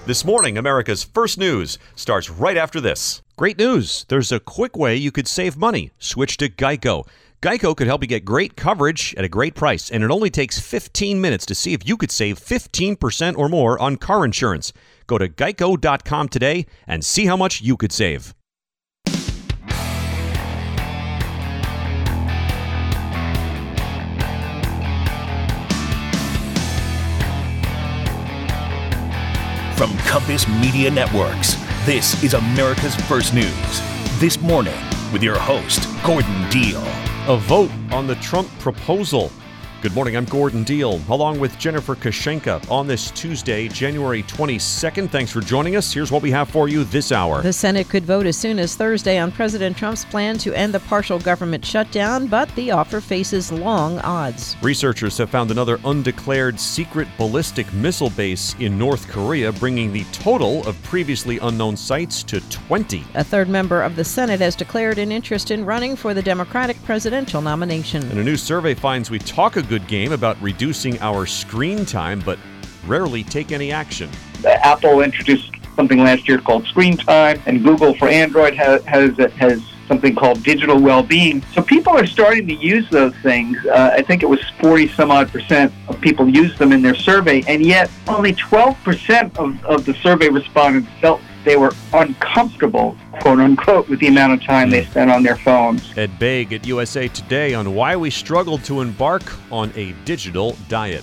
This morning, America's First News starts right after this. Great news. There's a quick way you could save money. Switch to Geico. Geico could help you get great coverage at a great price, and it only takes 15 minutes to see if you could save 15% or more on car insurance. Go to geico.com today and see how much you could save. From Compass Media Networks, this is America's First News. This morning, with your host, Gordon Deal. A vote on the Trump proposal. Good morning, I'm Gordon Deal, along with Jennifer Kashenka on this Tuesday, January 22nd. Thanks for joining us. Here's what we have for you this hour. The Senate could vote as soon as Thursday on President Trump's plan to end the partial government shutdown, but the offer faces long odds. Researchers have found another undeclared secret ballistic missile base in North Korea, bringing the total of previously unknown sites to 20. A third member of the Senate has declared an interest in running for the Democratic presidential nomination. And a new survey finds we talk a good game about reducing our screen time, but rarely take any action. Apple introduced something last year called Screen Time, and Google for Android has something called Digital Wellbeing. So people are starting to use those things. I think it was 40-some-odd% of people used them in their survey, and yet only 12% of the survey respondents felt they were uncomfortable, quote unquote, with the amount of time they spent on their phones. Ed Baig at USA Today on why we struggled to embark on a digital diet.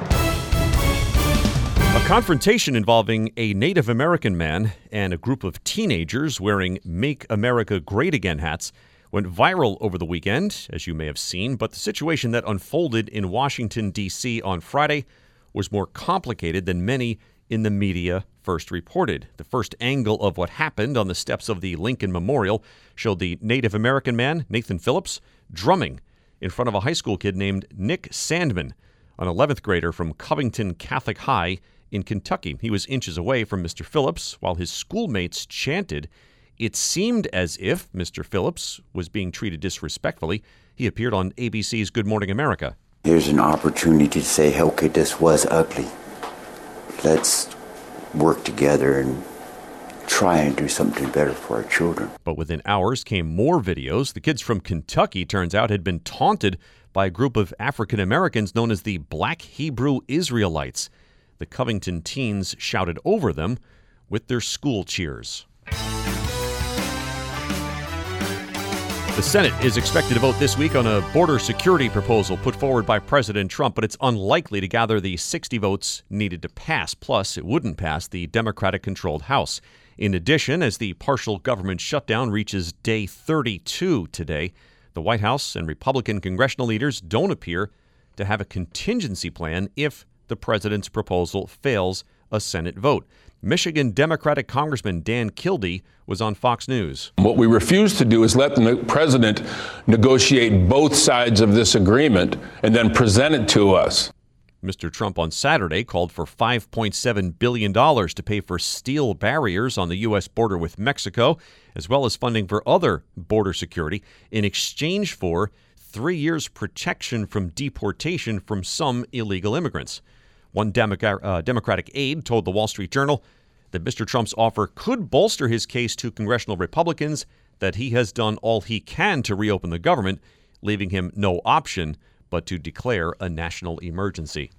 A confrontation involving a Native American man and a group of teenagers wearing Make America Great Again hats went viral over the weekend, as you may have seen, but the situation that unfolded in Washington, D.C. on Friday was more complicated than many in the media first reported. The first angle of what happened on the steps of the Lincoln Memorial showed the Native American man, Nathan Phillips, drumming in front of a high school kid named Nick Sandman, an 11th grader from Covington Catholic High in Kentucky. He was inches away from Mr. Phillips while his schoolmates chanted. It seemed as if Mr. Phillips was being treated disrespectfully. He appeared on ABC's Good Morning America. Here's an opportunity to say, okay, this was ugly. Let's work together and try and do something better for our children. But within hours came more videos. The kids from Kentucky, turns out, had been taunted by a group of African Americans known as the Black Hebrew Israelites. The Covington teens shouted over them with their school cheers. The Senate is expected to vote this week on a border security proposal put forward by President Trump, but it's unlikely to gather the 60 votes needed to pass. Plus, it wouldn't pass the Democratic-controlled House. In addition, as the partial government shutdown reaches day 32 today, the White House and Republican congressional leaders don't appear to have a contingency plan if the president's proposal fails a Senate vote. Michigan Democratic Congressman Dan Kildee was on Fox News. What we refuse to do is let the president negotiate both sides of this agreement and then present it to us. Mr. Trump on Saturday called for $5.7 billion to pay for steel barriers on the U.S. border with Mexico, as well as funding for other border security in exchange for 3 years protection from deportation from some illegal immigrants. One Democratic aide told the Wall Street Journal that Mr. Trump's offer could bolster his case to congressional Republicans that he has done all he can to reopen the government, leaving him no option but to declare a national emergency.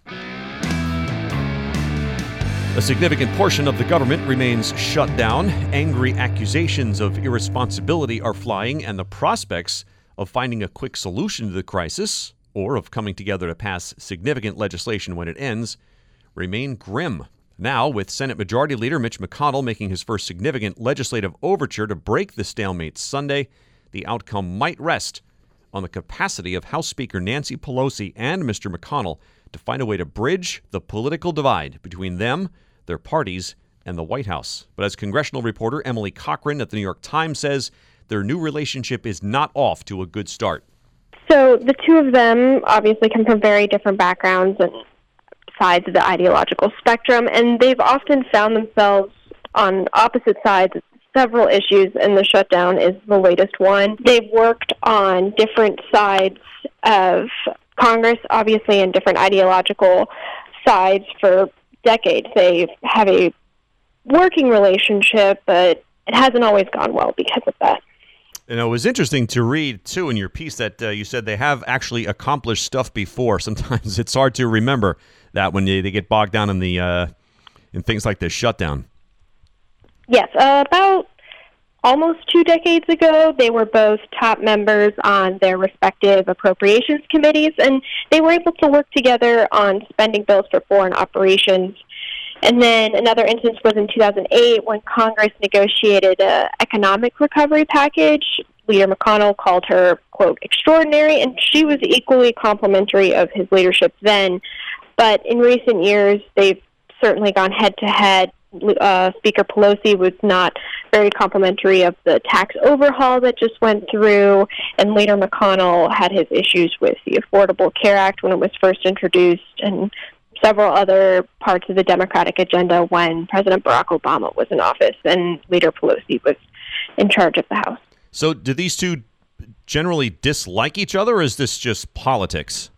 A significant portion of the government remains shut down. Angry accusations of irresponsibility are flying, and the prospects of finding a quick solution to the crisis, or of coming together to pass significant legislation when it ends, remain grim. Now, with Senate Majority Leader Mitch McConnell making his first significant legislative overture to break the stalemate Sunday, the outcome might rest on the capacity of House Speaker Nancy Pelosi and Mr. McConnell to find a way to bridge the political divide between them, their parties, and the White House. But as congressional reporter Emily Cochran at the New York Times says, their new relationship is not off to a good start. So the two of them obviously come from very different backgrounds and sides of the ideological spectrum, and they've often found themselves on opposite sides of several issues, and the shutdown is the latest one. They've worked on different sides of Congress, obviously, and different ideological sides for decades. They have a working relationship, but it hasn't always gone well because of that. You know, it was interesting to read, too, in your piece that you said they have actually accomplished stuff before. Sometimes it's hard to remember that when they get bogged down in in things like this shutdown. Yes, about almost 2 decades ago, they were both top members on their respective appropriations committees, and they were able to work together on spending bills for foreign operations. And then another instance was in 2008 when Congress negotiated an economic recovery package. Leader McConnell called her, quote, extraordinary, and she was equally complimentary of his leadership then. But in recent years, they've certainly gone head-to-head. Speaker Pelosi was not very complimentary of the tax overhaul that just went through, and Leader McConnell had his issues with the Affordable Care Act when it was first introduced, and several other parts of the Democratic agenda when President Barack Obama was in office and Leader Pelosi was in charge of the House. So do these two generally dislike each other, or is this just politics?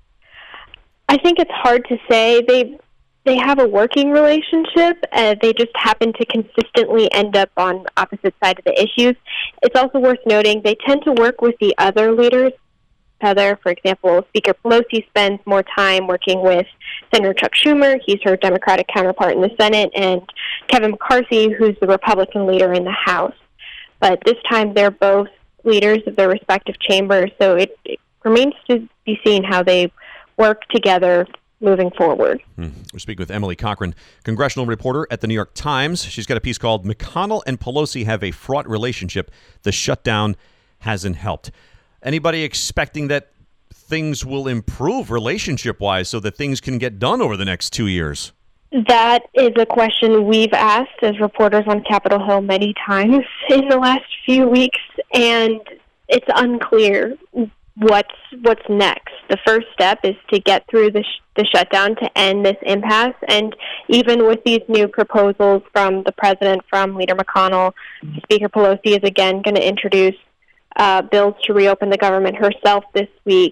I think it's hard to say. They have a working relationship. They just happen to consistently end up on opposite sides of the issues. It's also worth noting they tend to work with the other leaders. Heather, for example, Speaker Pelosi spends more time working with Senator Chuck Schumer. He's her Democratic counterpart in the Senate, and Kevin McCarthy, who's the Republican leader in the House. But this time they're both leaders of their respective chambers, so it remains to be seen how they work together moving forward. We're speaking with Emily Cochran, congressional reporter at the New York Times. She's got a piece called McConnell and Pelosi Have a Fraught Relationship. The Shutdown Hasn't Helped. Anybody expecting that things will improve relationship-wise so that things can get done over the next 2 years? That is a question we've asked as reporters on Capitol Hill many times in the last few weeks, and it's unclear what's next. The first step is to get through the shutdown to end this impasse, and even with these new proposals from the president, from Leader McConnell, Speaker Pelosi is again going to introduce bills to reopen the government herself this week.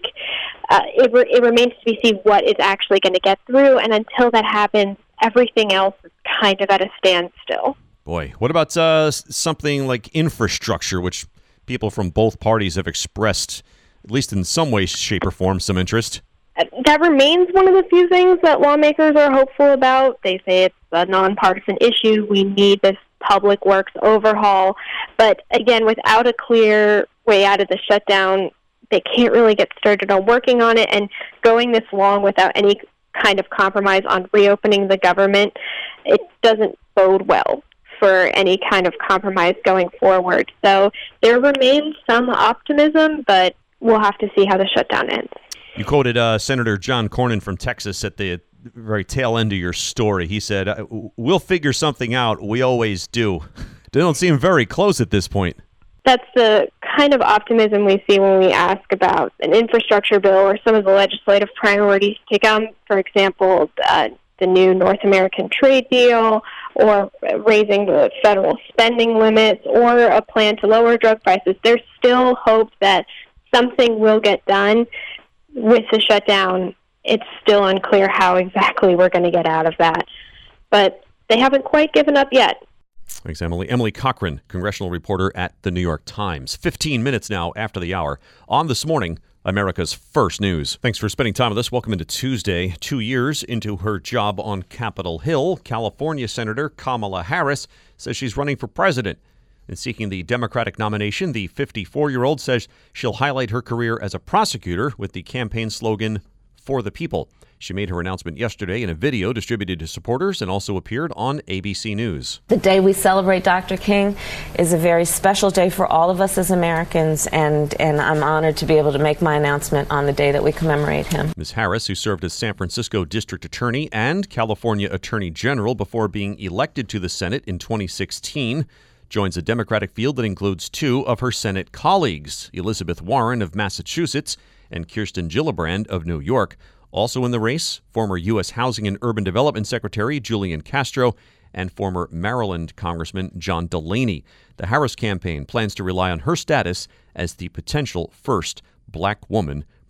It remains to be seen what is actually going to get through, and until that happens, everything else is kind of at a standstill. Boy, what about something like infrastructure, which people from both parties have expressed, at least in some way, shape, or form, some interest? That remains one of the few things that lawmakers are hopeful about. They say it's a nonpartisan issue. We need this public works overhaul. But again, without a clear way out of the shutdown, they can't really get started on working on it. And going this long without any kind of compromise on reopening the government, it doesn't bode well for any kind of compromise going forward. So there remains some optimism, but we'll have to see how the shutdown ends. You quoted Senator John Cornyn from Texas at the very tail end of your story. He said, "We'll figure something out. We always do." They don't seem very close at this point. That's the kind of optimism we see when we ask about an infrastructure bill or some of the legislative priorities to come. For example, the new North American trade deal, or raising the federal spending limits, or a plan to lower drug prices. There's still hope that something will get done. With the shutdown, it's still unclear how exactly we're going to get out of that. But they haven't quite given up yet. Thanks, Emily. Emily Cochran, congressional reporter at the New York Times. 15 minutes now after the hour on This Morning, America's First News. Thanks for spending time with us. Welcome into Tuesday. 2 years into her job on Capitol Hill, California Senator Kamala Harris says she's running for president. In seeking the Democratic nomination, the 54-year-old says she'll highlight her career as a prosecutor with the campaign slogan, "For the People." She made her announcement yesterday in a video distributed to supporters and also appeared on ABC News. The day we celebrate Dr. King is a very special day for all of us as Americans, and I'm honored to be able to make my announcement on the day that we commemorate him. Ms. Harris, who served as San Francisco District Attorney and California Attorney General before being elected to the Senate in 2016, joins a Democratic field that includes two of her Senate colleagues, Elizabeth Warren of Massachusetts and Kirsten Gillibrand of New York. Also in the race, former U.S. Housing and Urban Development Secretary Julian Castro and former Maryland Congressman John Delaney. The Harris campaign plans to rely on her status as the potential first black woman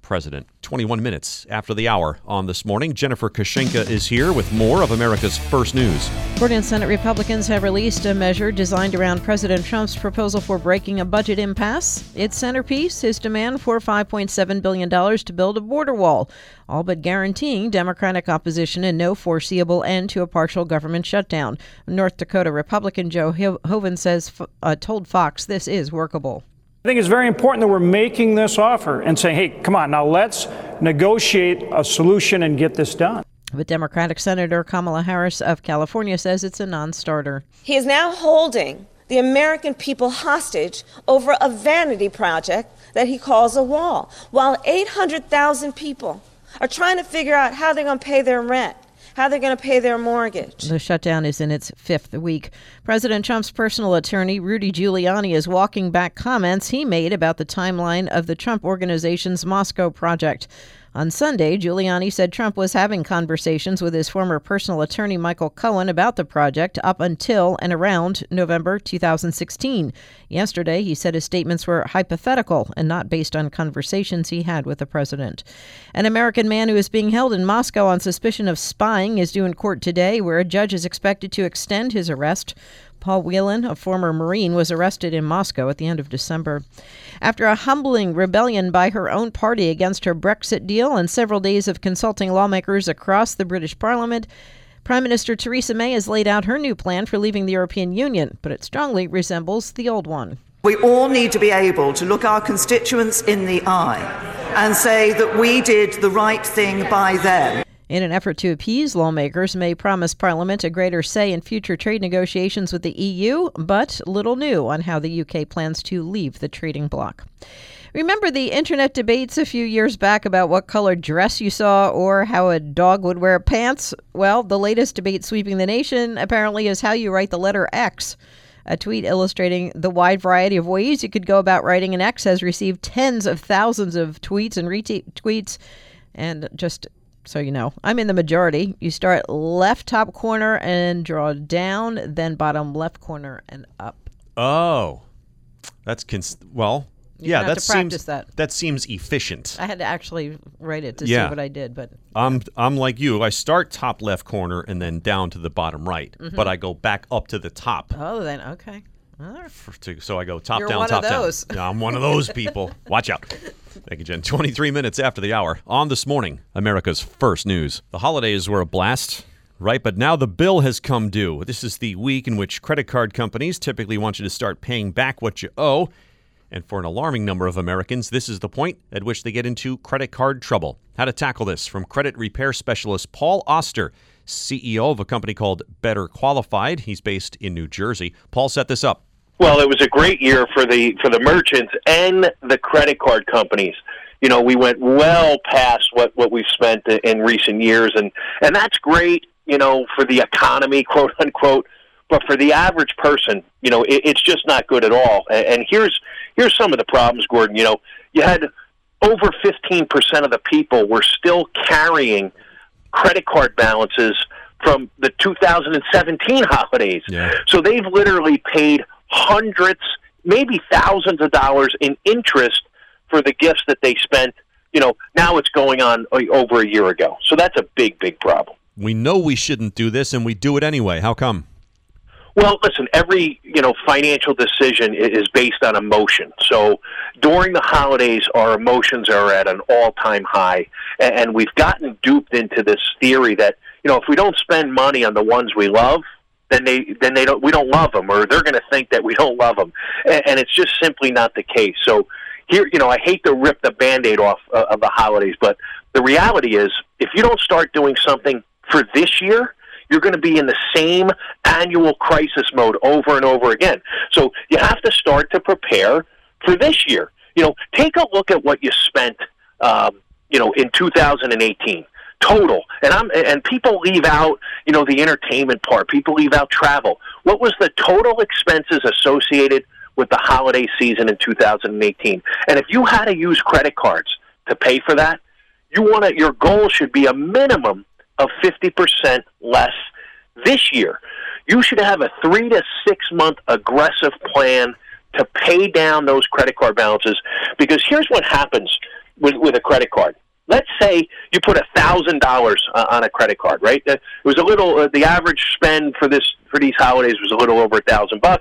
president. 21 minutes after the hour on This Morning. Jennifer Kashenka is here with more of America's First News. Court and Senate Republicans have released a measure designed around President Trump's proposal for breaking a budget impasse. Its centerpiece, his demand for $5.7 billion to build a border wall, all but guaranteeing Democratic opposition and no foreseeable end to a partial government shutdown. North Dakota Republican Joe Hoeven says told Fox this is workable. I think it's very important that we're making this offer and saying, hey, come on, now let's negotiate a solution and get this done. But Democratic Senator Kamala Harris of California says it's a non-starter. He is now holding the American people hostage over a vanity project that he calls a wall, while 800,000 people are trying to figure out how they're going to pay their rent, how they're going to pay their mortgage. The shutdown is in its fifth week. President Trump's personal attorney, Rudy Giuliani, is walking back comments he made about the timeline of the Trump Organization's Moscow project. On Sunday, Giuliani said Trump was having conversations with his former personal attorney, Michael Cohen, about the project up until and around November 2016. Yesterday, he said his statements were hypothetical and not based on conversations he had with the president. An American man who is being held in Moscow on suspicion of spying is due in court today, where a judge is expected to extend his arrest. Paul Whelan, a former Marine, was arrested in Moscow at the end of December. After a humbling rebellion by her own party against her Brexit deal and several days of consulting lawmakers across the British Parliament, Prime Minister Theresa May has laid out her new plan for leaving the European Union, but it strongly resembles the old one. We all need to be able to look our constituents in the eye and say that we did the right thing by them. In an effort to appease lawmakers, May promised Parliament a greater say in future trade negotiations with the EU, but little new on how the UK plans to leave the trading bloc. Remember the internet debates a few years back about what colored dress you saw or how a dog would wear pants? Well, the latest debate sweeping the nation apparently is how you write the letter X. A tweet illustrating the wide variety of ways you could go about writing an X has received tens of thousands of tweets and retweets. And just so you know, I'm in the majority. You start left top corner and draw down, then bottom left corner and up. Oh, that's that seems efficient. I had to actually write it to see what I did, but I'm like you. I start top left corner and then down to the bottom right, but I go back up to the top. Oh, then okay. All right. So I go top You're down, one top of those. down. Yeah, I'm one of those people. Watch out. Thank you, Jen. 23 minutes after the hour on This Morning, America's First News. The holidays were a blast, right? But now the bill has come due. This is the week in which credit card companies typically want you to start paying back what you owe. And for an alarming number of Americans, this is the point at which they get into credit card trouble. How to tackle this from credit repair specialist Paul Oster, CEO of a company called Better Qualified. He's based in New Jersey. Paul set this up. Well, it was a great year for the merchants and the credit card companies. You know, we went well past what we've spent in recent years, and that's great, you know, for the economy, quote unquote. But for the average person, you know, it's just not good at all. And here's some of the problems, Gordon. You know, you had over 15% of the people were still carrying credit card balances from the 2017 holidays. Yeah. So they've literally paid hundreds, maybe thousands of dollars in interest for the gifts that they spent. You know, now it's going on over a year ago. So that's a big, big problem. We know we shouldn't do this, and we do it anyway. How come? Well, listen, every, you know, financial decision is based on emotion. So during the holidays, our emotions are at an all-time high, and we've gotten duped into this theory that, you know, if we don't spend money on the ones we love, then we don't love them, or they're going to think that we don't love them, and it's just simply not the case. So here, you know, I hate to rip the Band-Aid off of the holidays, but the reality is, if you don't start doing something for this year, you're going to be in the same annual crisis mode over and over again. So you have to start to prepare for this year. You know, take a look at what you spent, you know, in 2018 total. And people leave out, you know, the entertainment part. People leave out travel. What was the total expenses associated with the holiday season in 2018? And if you had to use credit cards to pay for that, your goal should be a minimum of 50% less this year. You should have a 3 to 6 month aggressive plan to pay down those credit card balances, because here's what happens. with a credit card. Let's say you put $1,000 on a credit card, right? It was a little. The average spend for these holidays was a little over $1,000.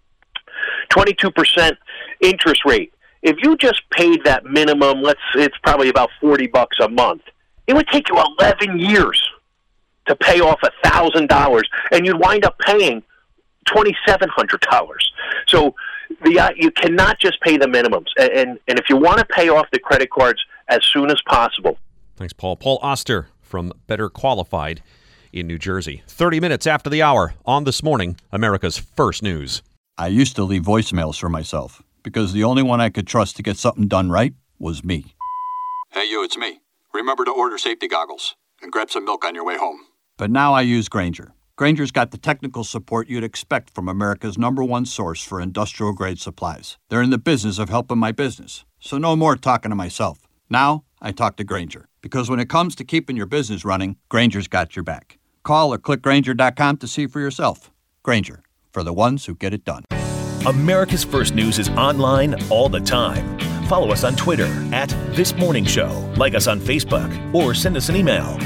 22% interest rate. If you just paid that minimum, it's probably about $40 a month. It would take you 11 years to pay off $1,000, and you'd wind up paying $2,700. So you cannot just pay the minimums, and if you want to pay off the credit cards as soon as possible. Thanks, Paul. Paul Oster from Better Qualified in New Jersey. 30 minutes after the hour on This Morning, America's First News. I used to leave voicemails for myself because the only one I could trust to get something done right was me. Hey, you, it's me. Remember to order safety goggles and grab some milk on your way home. But now I use Grainger. Grainger's got the technical support you'd expect from America's #1 source for industrial-grade supplies. They're in the business of helping my business, so no more talking to myself. Now, I talk to Grainger, because when it comes to keeping your business running, Grainger's got your back. Call or click Grainger.com to see for yourself. Grainger, for the ones who get it done. America's First News is online all the time. Follow us on Twitter @ThisMorningShow. Like us on Facebook or send us an email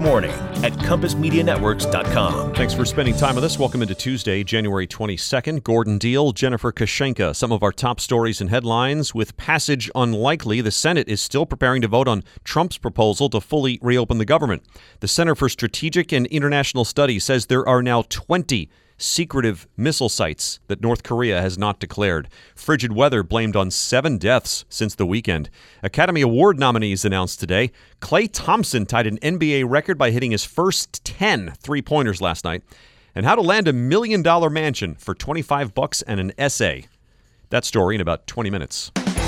thismorning@compassmedianetworks.com. Thanks for spending time with us. Welcome into Tuesday, January 22nd. Gordon Deal, Jennifer Kashenka. Some of our top stories and headlines. With passage unlikely, the Senate is still preparing to vote on Trump's proposal to fully reopen the government. The Center for Strategic and International Studies says there are now 20 secretive missile sites that North Korea has not declared. Frigid weather blamed on 7 deaths since the weekend. Academy Award nominees announced today. Klay Thompson tied an NBA record by hitting his first 10 three-pointers last night. And how to land $1 million mansion for $25 and an essay. That story in about 20 minutes.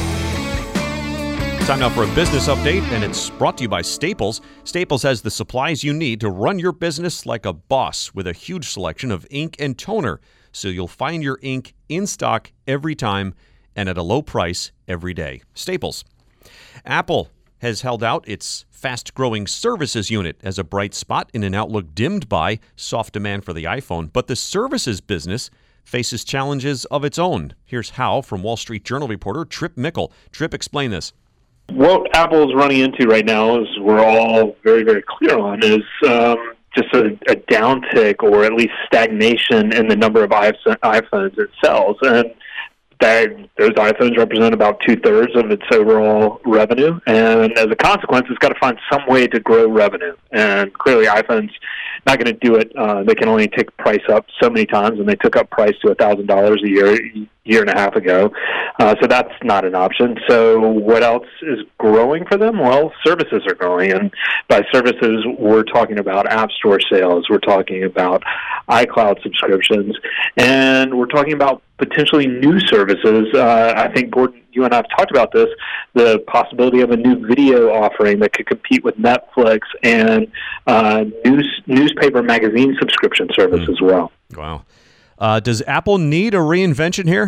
Time now for a business update, and it's brought to you by Staples. Staples has the supplies you need to run your business like a boss with a huge selection of ink and toner, so you'll find your ink in stock every time and at a low price every day. Staples. Apple has held out its fast-growing services unit as a bright spot in an outlook dimmed by soft demand for the iPhone, but the services business faces challenges of its own. Here's how from Wall Street Journal reporter Trip Mickle. Trip, explain this. What Apple is running into right now, as we're all very, very clear on, is just a downtick or at least stagnation in the number of iPhones it sells. And those iPhones represent about 2/3 of its overall revenue. And as a consequence, it's got to find some way to grow revenue. And clearly iPhone's not going to do it. They can only take price up so many times, and they took up price to $1,000 a year and a half ago. So that's not an option. So what else is growing for them? Well, services are growing. And by services, we're talking about App Store sales. We're talking about iCloud subscriptions. And we're talking about potentially new services. I think, Gordon, you and I have talked about this, the possibility of a new video offering that could compete with Netflix and newspaper magazine subscription service as well. Wow. Does Apple need a reinvention here?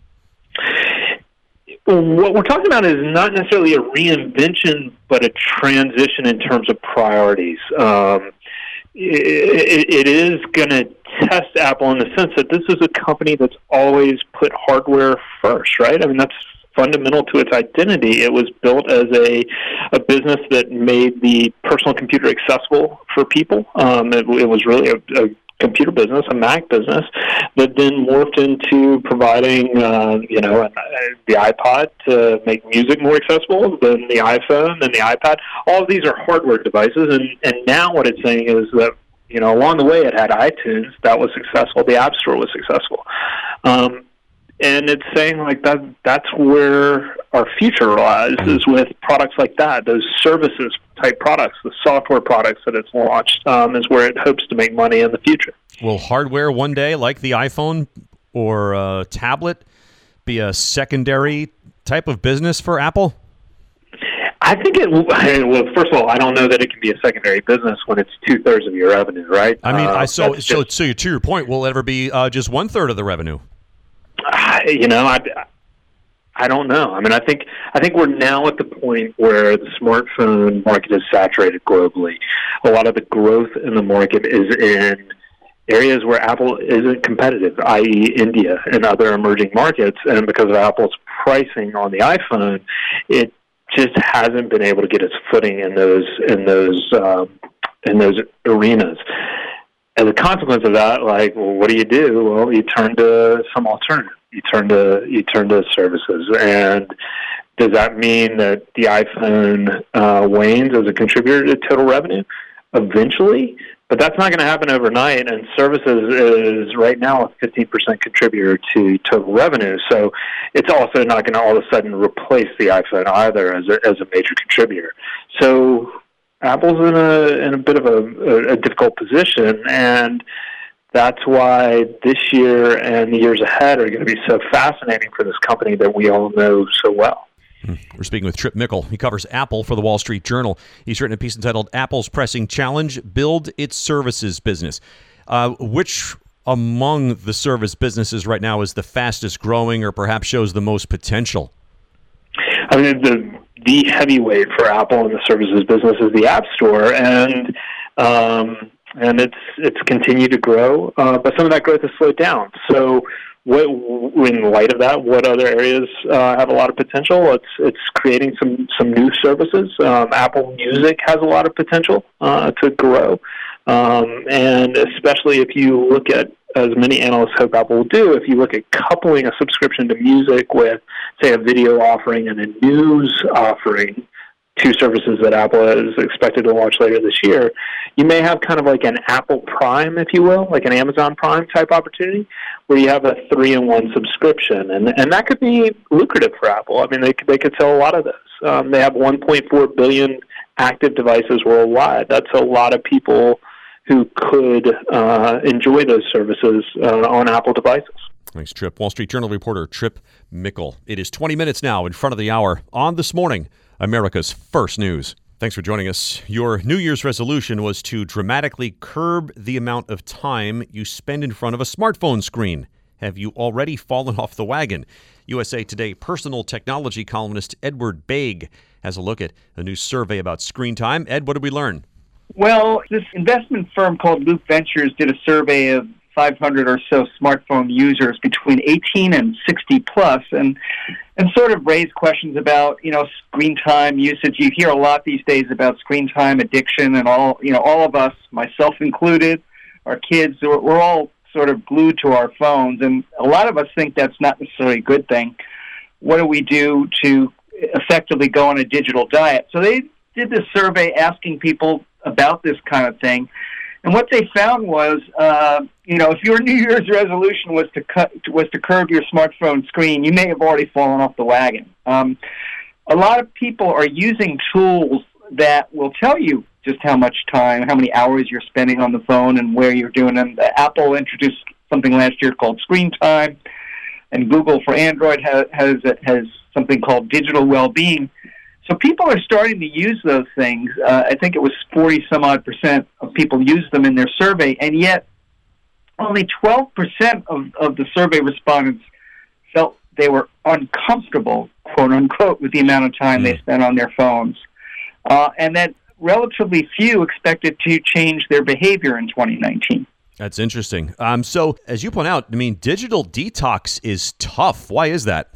What we're talking about is not necessarily a reinvention, but a transition in terms of priorities. It is going to test Apple in the sense that this is a company that's always put hardware first, right? I mean, that's fundamental to its identity. It was built as a business that made the personal computer accessible for people. It was really a computer business, a Mac business, that then morphed into providing, the iPod to make music more accessible, then the iPhone, then the iPad. All of these are hardware devices, and now what it's saying is that, along the way it had iTunes, that was successful, the App Store was successful. And it's saying like that's where our future lies, is with products like that, those services type products, the software products that it's launched, is where it hopes to make money in the future. Will hardware one day, like the iPhone or a tablet, be a secondary type of business for Apple? I think it will. Well, first of all, I don't know that it can be a secondary business when it's 2/3 of your revenue, right? I mean, so to your point, will it ever be just 1/3 of the revenue? I don't know. I mean, I think we're now at the point where the smartphone market is saturated globally. A lot of the growth in the market is in areas where Apple isn't competitive, i.e. India and other emerging markets. And because of Apple's pricing on the iPhone, it just hasn't been able to get its footing in those arenas. As a consequence of that, like, well, what do? Well, you turn to some alternative. You turn to services. And does that mean that the iPhone wanes as a contributor to total revenue? Eventually, but that's not going to happen overnight. And services is right now a 15% contributor to total revenue. So it's also not going to all of a sudden replace the iPhone either as a major contributor. So Apple's in a bit of a difficult position, and that's why this year and the years ahead are going to be so fascinating for this company that we all know so well. We're speaking with Trip Mickle. He covers Apple for the Wall Street Journal. He's written a piece entitled Apple's Pressing Challenge, Build Its Services Business. Which among the service businesses right now is the fastest growing or perhaps shows the most potential? I mean, the heavyweight for Apple in the services business is the App Store, and it's continued to grow, but some of that growth has slowed down. So in light of that, what other areas have a lot of potential? It's creating some new services. Apple Music has a lot of potential to grow, and especially if you look at, as many analysts hope Apple will do, if you look at coupling a subscription to music with, say, a video offering and a news offering, two services that Apple is expected to launch later this year, you may have kind of like an Apple Prime, if you will, like an Amazon Prime type opportunity, where you have a 3-in-1 subscription, and that could be lucrative for Apple. I mean, they could sell a lot of those. They have 1.4 billion active devices worldwide. That's a lot of people who could enjoy those services on Apple devices. Thanks, Trip. Wall Street Journal reporter Trip Mickle. It is 20 minutes now in front of the hour on This Morning, America's First News. Thanks for joining us. Your New Year's resolution was to dramatically curb the amount of time you spend in front of a smartphone screen. Have you already fallen off the wagon? USA Today personal technology columnist Edward Baig has a look at a new survey about screen time. Ed, what did we learn? Well, this investment firm called Loop Ventures did a survey of 500 or so smartphone users between 18 and 60 plus, and sort of raised questions about, screen time usage. You hear a lot these days about screen time addiction, and all of us, myself included, our kids, we're all sort of glued to our phones, and a lot of us think that's not necessarily a good thing. What do we do to effectively go on a digital diet? So they did this survey asking people about this kind of thing. And what they found was, if your New Year's resolution was to curb your smartphone screen, you may have already fallen off the wagon. A lot of people are using tools that will tell you just how much time, how many hours you're spending on the phone, and where you're doing them. Apple introduced something last year called Screen Time, and Google for Android has something called Digital Wellbeing. So people are starting to use those things. I think it was 40-some-odd% of people used them in their survey, and yet only 12% of the survey respondents felt they were uncomfortable, quote-unquote, with the amount of time they spent on their phones. And that relatively few expected to change their behavior in 2019. That's interesting. So, as you point out, digital detox is tough. Why is that?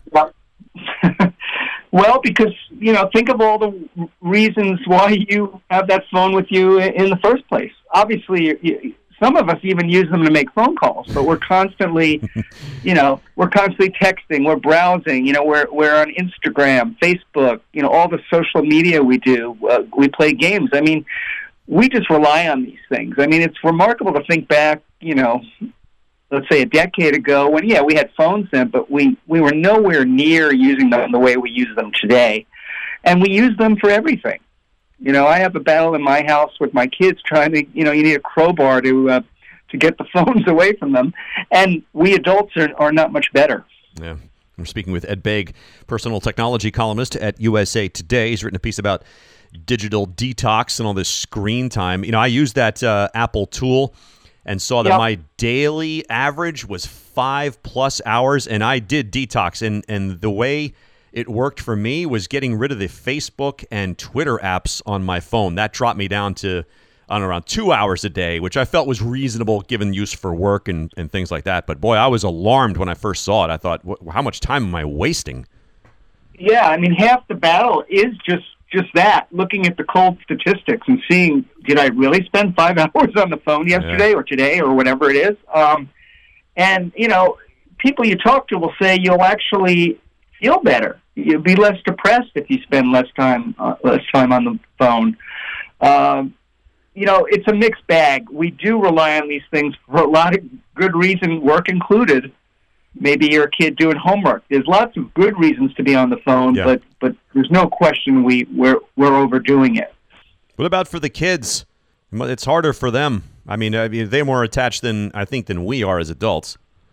Well, because, think of all the reasons why you have that phone with you in the first place. Obviously, some of us even use them to make phone calls, but we're constantly, we're constantly texting, we're browsing, we're on Instagram, Facebook, all the social media we do. We play games. We just rely on these things. It's remarkable to think back, let's say a decade ago when, we had phones then, but we were nowhere near using them the way we use them today. And we use them for everything. I have a battle in my house with my kids trying to, you need a crowbar to get the phones away from them. And we adults are not much better. Yeah. I'm speaking with Ed Baig, personal technology columnist at USA Today. He's written a piece about digital detox and all this screen time. I use that Apple tool and saw that my daily average was 5+ hours, and I did detox. And the way it worked for me was getting rid of the Facebook and Twitter apps on my phone. That dropped me down to around 2 hours a day, which I felt was reasonable given use for work and things like that. But boy, I was alarmed when I first saw it. I thought, how much time am I wasting? Yeah, I mean, half the battle is just that, looking at the cold statistics and seeing, did I really spend 5 hours on the phone yesterday or today or whatever it is? And, you know, people you talk to will say you'll actually feel better. You'll be less depressed if you spend less time on the phone. You know, it's a mixed bag. We do rely on these things for a lot of good reason, work included. Maybe you're a kid doing homework. There's lots of good reasons to be on the phone, but there's no question we're overdoing it. What about for the kids? It's harder for them. I mean, they're more attached than we are as adults.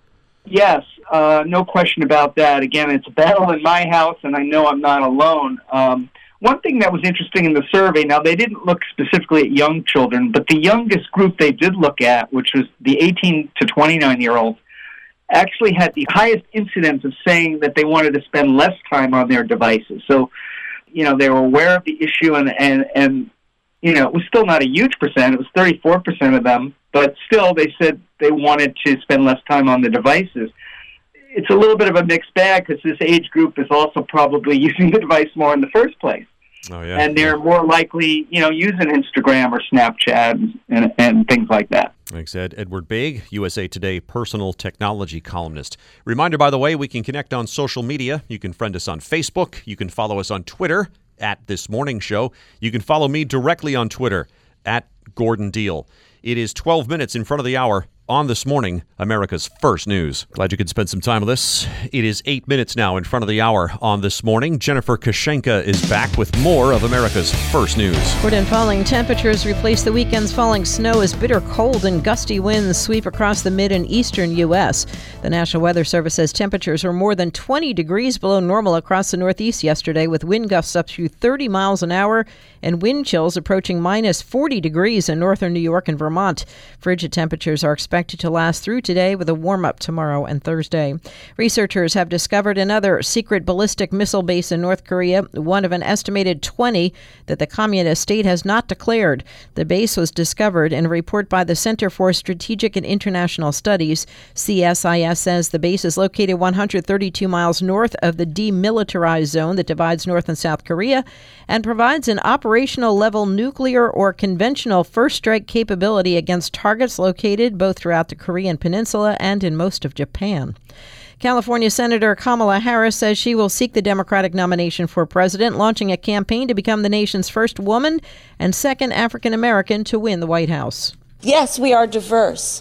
Yes, no question about that. Again, it's a battle in my house, and I know I'm not alone. One thing that was interesting in the survey, now they didn't look specifically at young children, but the youngest group they did look at, which was the 18 to 29-year-olds, actually had the highest incidence of saying that they wanted to spend less time on their devices. So, you know, they were aware of the issue, and you know, it was still not a huge percent. It was 34% of them, but still they said they wanted to spend less time on the devices. It's a little bit of a mixed bag because this age group is also probably using the device more in the first place. Oh, yeah. And they're more likely, you know, using Instagram or Snapchat and things like that. Thanks, Ed. Edward Baig, USA Today personal technology columnist. Reminder, by the way, we can connect on social media. You can friend us on Facebook. You can follow us on Twitter at This Morning Show. You can follow me directly on Twitter at Gordon Deal. It is 12 minutes in front of the hour on This Morning, America's First News. Glad you could spend some time with us. It is 8 minutes now in front of the hour on This Morning. Jennifer Kashenka is back with more of America's First News. Gordon, falling temperatures replace the weekend's falling snow as bitter cold and gusty winds sweep across the mid and eastern U.S. The National Weather Service says temperatures were more than 20 degrees below normal across the Northeast yesterday, with wind gusts up to 30 miles an hour and wind chills approaching minus 40 degrees in northern New York and Vermont. Frigid temperatures are expected to last through today, with a warm-up tomorrow and Thursday. Researchers have discovered another secret ballistic missile base in North Korea, one of an estimated 20 that the communist state has not declared. The base was discovered in a report by the Center for Strategic and International Studies. CSIS says the base is located 132 miles north of the demilitarized zone that divides North and South Korea and provides an operational level nuclear or conventional first strike capability against targets located both throughout the Korean Peninsula and in most of Japan. California Senator Kamala Harris says she will seek the Democratic nomination for president, launching a campaign to become the nation's first woman and second African American to win the White House. Yes, we are diverse,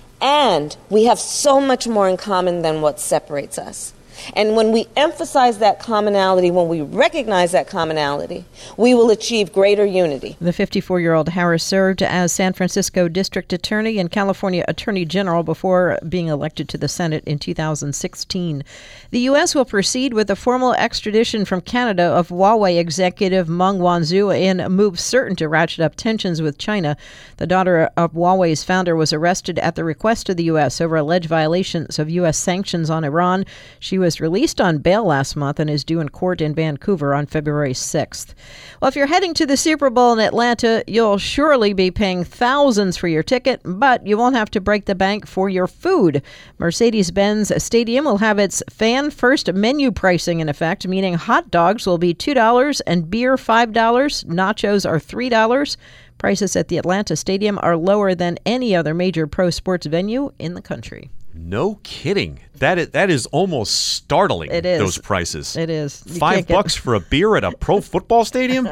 and we have so much more in common than what separates us. And when we emphasize that commonality, when we recognize that commonality, we will achieve greater unity. The 54-year-old Harris served as San Francisco District Attorney and California Attorney General before being elected to the Senate in 2016. The U.S. will proceed with the formal extradition from Canada of Huawei executive Meng Wanzhou in a move certain to ratchet up tensions with China. The daughter of Huawei's founder was arrested at the request of the U.S. over alleged violations of U.S. sanctions on Iran. She was released on bail last month and is due in court in Vancouver on February 6th. Well, if you're heading to the Super Bowl in Atlanta, you'll surely be paying thousands for your ticket, but you won't have to break the bank for your food. Mercedes-Benz Stadium will have its fan-first menu pricing in effect, meaning hot dogs will be $2 and beer $5. Nachos are $3. Prices at the Atlanta Stadium are lower than any other major pro sports venue in the country. No kidding. That is almost startling. It is. Those prices. It is. $5 for a beer at a pro football stadium?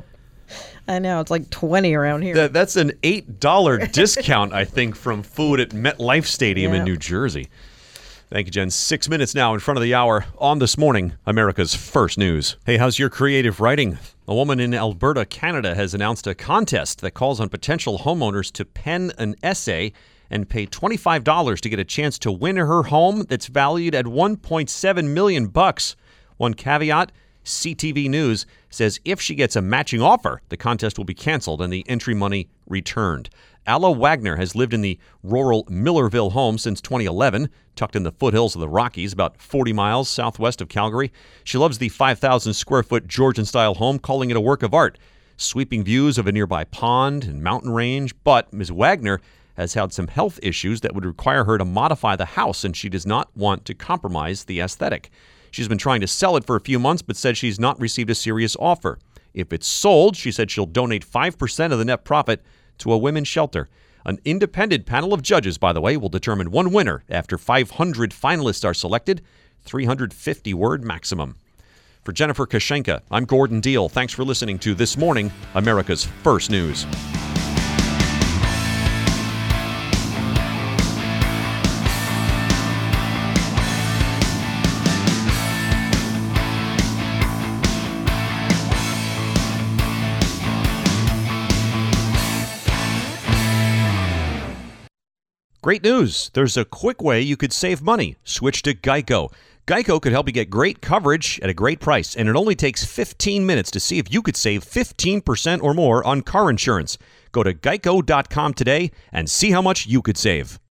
I know. It's like 20 around here. That's an $8 discount, I think, from food at MetLife Stadium in New Jersey. Thank you, Jen. 6 minutes now in front of the hour on This Morning, America's First News. Hey, how's your creative writing? A woman in Alberta, Canada, has announced a contest that calls on potential homeowners to pen an essay and pay $25 to get a chance to win her home that's valued at $1.7 million. One caveat, CTV News says if she gets a matching offer, the contest will be canceled and the entry money returned. Alla Wagner has lived in the rural Millerville home since 2011, tucked in the foothills of the Rockies, about 40 miles southwest of Calgary. She loves the 5,000-square-foot Georgian-style home, calling it a work of art. Sweeping views of a nearby pond and mountain range, but Ms. Wagner has had some health issues that would require her to modify the house, and she does not want to compromise the aesthetic. She's been trying to sell it for a few months, but said she's not received a serious offer. If it's sold, she said she'll donate 5% of the net profit to a women's shelter. An independent panel of judges, by the way, will determine one winner after 500 finalists are selected, 350-word maximum. For Jennifer Kashenka, I'm Gordon Deal. Thanks for listening to This Morning, America's First News. Great news. There's a quick way you could save money. Switch to Geico. Geico could help you get great coverage at a great price, and it only takes 15 minutes to see if you could save 15% or more on car insurance. Go to geico.com today and see how much you could save.